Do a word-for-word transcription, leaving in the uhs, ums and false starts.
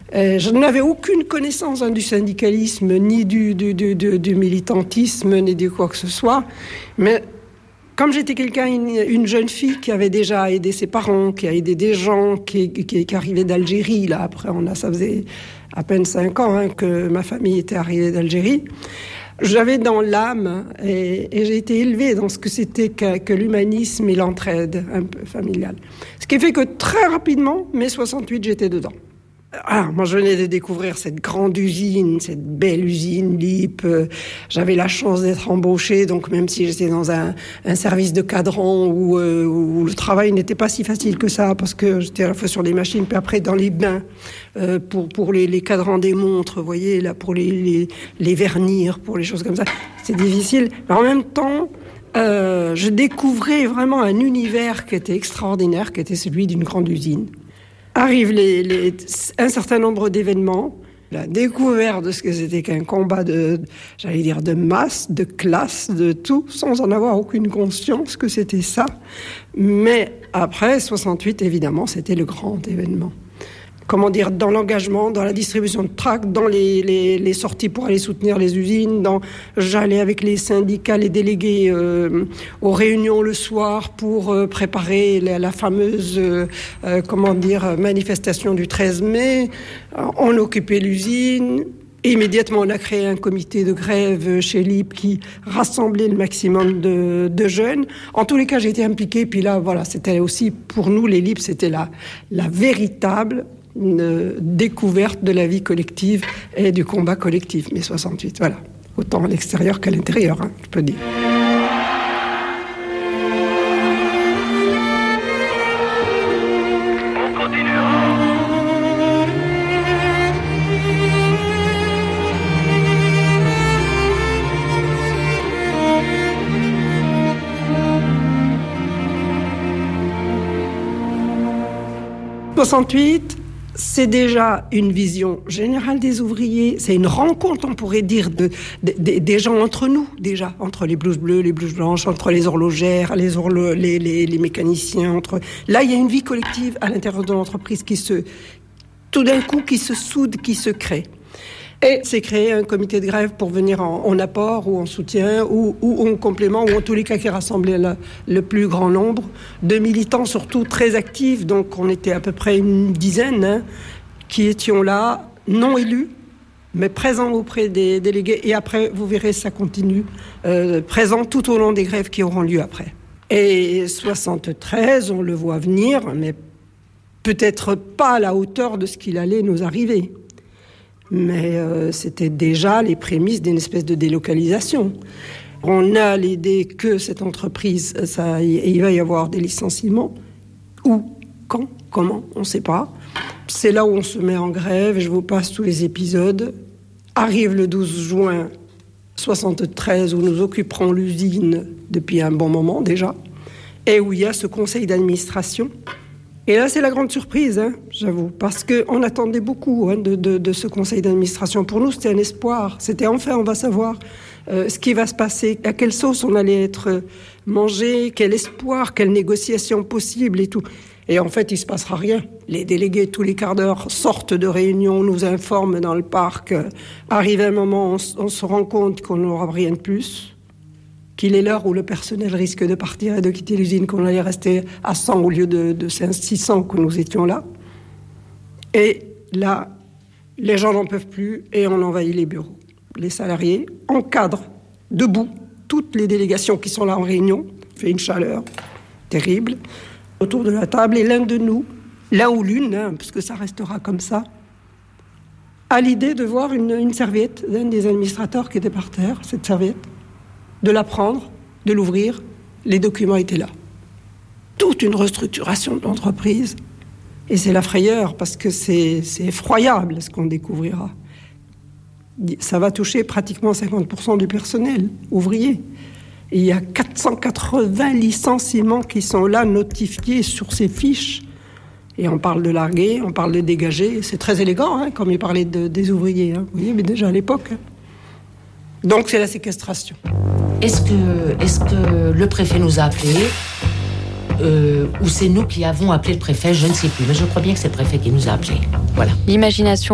Euh, je n'avais aucune connaissance hein, du syndicalisme, ni du, du, du, du, du militantisme, ni de quoi que ce soit. Mais comme j'étais quelqu'un, une, une jeune fille qui avait déjà aidé ses parents, qui a aidé des gens, qui, qui, qui arrivaient d'Algérie, là, après, on a, ça faisait à peine cinq ans hein, que ma famille était arrivée d'Algérie. J'avais dans l'âme, et, et j'ai été élevée dans ce que c'était que, que l'humanisme et l'entraide un peu familiale. Ce qui fait que très rapidement, mai soixante-huit, j'étais dedans. Alors, moi, je venais de découvrir cette grande usine, cette belle usine L I P. J'avais la chance d'être embauchée, donc même si j'étais dans un, un service de cadran où, euh, où le travail n'était pas si facile que ça, parce que j'étais à la fois sur les machines, puis après dans les bains euh, pour pour les, les cadrans des montres, vous voyez, là pour les, les les vernir, pour les choses comme ça. C'est difficile, mais en même temps. Euh, je découvrais vraiment un univers qui était extraordinaire, qui était celui d'une grande usine. Arrivent les, les, un certain nombre d'événements, la découverte de ce que c'était qu'un combat de, j'allais dire, de masse, de classe, de tout, sans en avoir aucune conscience que c'était ça. Mais après, soixante-huit, évidemment, c'était le grand événement. Comment dire, dans l'engagement, dans la distribution de tracts, dans les, les, les sorties pour aller soutenir les usines, dans, j'allais avec les syndicats, les délégués euh, aux réunions le soir pour euh, préparer la, la fameuse, euh, euh, comment dire, manifestation du treize mai. On occupait l'usine. Immédiatement, on a créé un comité de grève chez L I P qui rassemblait le maximum de, de jeunes. En tous les cas, j'ai été impliquée. Puis là, voilà, c'était aussi, pour nous, les L I P, c'était la, la véritable une découverte de la vie collective et du combat collectif, mai soixante-huit, voilà. Autant à l'extérieur qu'à l'intérieur, hein, je peux dire. On continuera. soixante-huit, c'est déjà une vision générale des ouvriers, c'est une rencontre, on pourrait dire, de, de, de, des gens entre nous, déjà, entre les blouses bleues, les blouses blanches, entre les horlogères, les, horlo- les, les, les mécaniciens, entre... Là, il y a une vie collective à l'intérieur de l'entreprise qui se... tout d'un coup, qui se soude, qui se crée. Et c'est créé un comité de grève pour venir en, en apport ou en soutien ou, ou en complément ou en tous les cas qui rassemblait le, le plus grand nombre de militants, surtout très actifs. Donc on était à peu près une dizaine hein, qui étions là, non élus, mais présents auprès des délégués. Et après, vous verrez, ça continue, euh, présents tout au long des grèves qui auront lieu après. Et soixante-treize, on le voit venir, mais peut-être pas à la hauteur de ce qu'il allait nous arriver. Mais euh, c'était déjà les prémices d'une espèce de délocalisation. On a l'idée que cette entreprise, ça, il va y avoir des licenciements. Où, quand, comment, on ne sait pas. C'est là où on se met en grève, je vous passe tous les épisodes. Arrive le douze juin soixante-treize, où nous occuperons l'usine depuis un bon moment déjà, et où il y a ce conseil d'administration. Et là, c'est la grande surprise, hein, j'avoue, parce qu'on attendait beaucoup hein, de, de, de ce conseil d'administration. Pour nous, c'était un espoir. C'était enfin, on va savoir euh, ce qui va se passer, à quelle sauce on allait être mangé, quel espoir, quelle négociation possible et tout. Et en fait, il ne se passera rien. Les délégués, tous les quarts d'heure, sortent de réunion, nous informent dans le parc. Arrive un moment, on, on se rend compte qu'on n'aura rien de plus. Qu'il est l'heure où le personnel risque de partir et de quitter l'usine, qu'on allait rester à cent au lieu de, de six cents que nous étions là. Et là, les gens n'en peuvent plus et on envahit les bureaux. Les salariés encadrent debout toutes les délégations qui sont là en réunion. Il fait une chaleur terrible autour de la table et l'un de nous, l'un ou l'une, hein, parce que ça restera comme ça, a l'idée de voir une, une serviette d'un des administrateurs qui était par terre, cette serviette, de la prendre, de l'ouvrir, les documents étaient là. Toute une restructuration de l'entreprise. Et c'est la frayeur, parce que c'est, c'est effroyable ce qu'on découvrira. Ça va toucher pratiquement cinquante pour cent du personnel ouvrier. Et il y a quatre cent quatre-vingts licenciements qui sont là, notifiés sur ces fiches. Et on parle de larguer, on parle de dégager. C'est très élégant, hein, comme il parlait de, des ouvriers. Hein. Vous voyez, mais déjà à l'époque. Hein. Donc c'est la séquestration. Est-ce que, est-ce que le préfet nous a appelés euh, ou c'est nous qui avons appelé le préfet? Je ne sais plus, mais je crois bien que c'est le préfet qui nous a appelés. Voilà. L'imagination